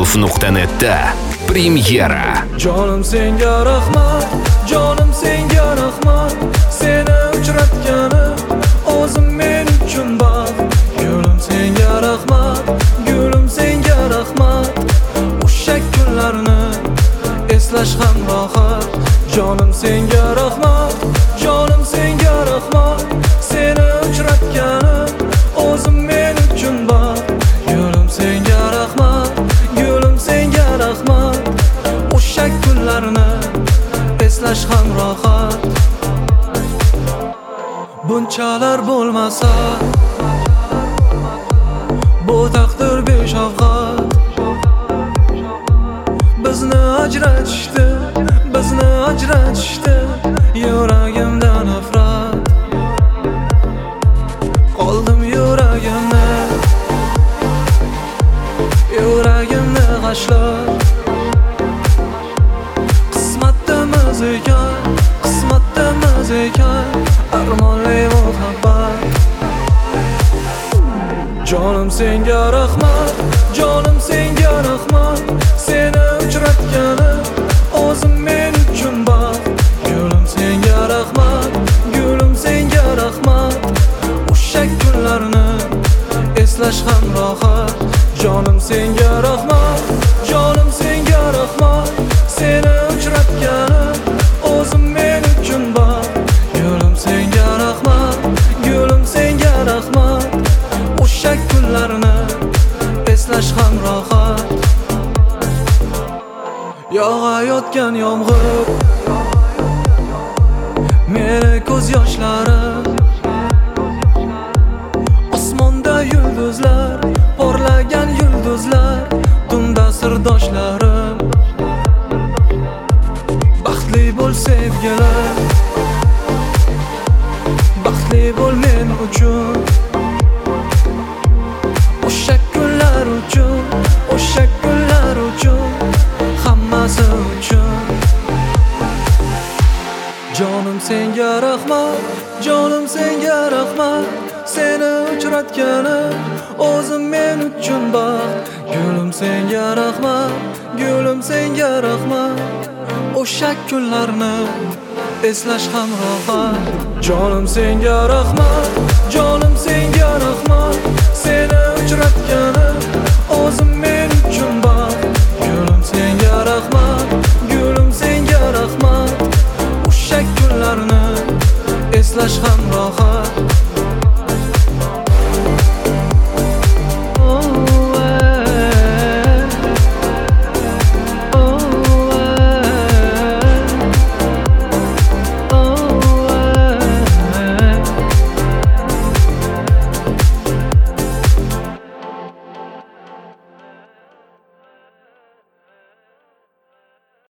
Roof.net'da premyera. Jonim senga rahmat, jonim senga rahmat. Seni uchratganim o'zim men uchun baxt. Gulim senga rahmat, gulim senga rahmat. O'sha kunlarni eslash ham rohat. Jonim senga rahmat, jonim senga rahmat. Seni uchratganim o'zim men uchun baxt. Gulim senga rahmat, gulim senga rahmat. O'sha kunlarni eslash ham rohat. Bunchalar bo'lmasa bu taqdir beshafqat. Bizni ajratishdi, bizni ajratishdi. Yuragimda nafrat, qoldim yuragimni g'ashlab. Qismatimiz ekan, qismatimiz ekan armonli muhabbat. Jonim senga rahmat, jonim senga rahmat. Seni uchratganim o'zim men uchun baxt. Gulim senga rahmat, gulim senga rahmat. O'sha kunlarni eslash ham rohat. Jonim senga rahmat, jonim senga rahmat. Seni uchratganim o'zim men uchun baxt. Gulim senga rahmat, gulim senga rahmat. O'sha kunlarni eslash ham rohat. Yog'ayotgan yomg'ir, meni ko'z yoshlarim. Osmonda yulduzlar, porlagan yulduzlar, tunda sirdoshlarim. Baxtli bo'l sevgilar, baxtli bo'l men uchun. O'sha kunlar uchun, o'sha kunlar uchun, hammasi uchun. Jonim senga rahmat, jonim senga rahmat. Seni uchratganim o'zim men uchun baxt. Gulim senga rahmat, gulim senga rahmat. O'sha kunlarni eslash ham rohat. Jonim senga rahmat, jonim senga rahmat. Seni uchratganim o'zim men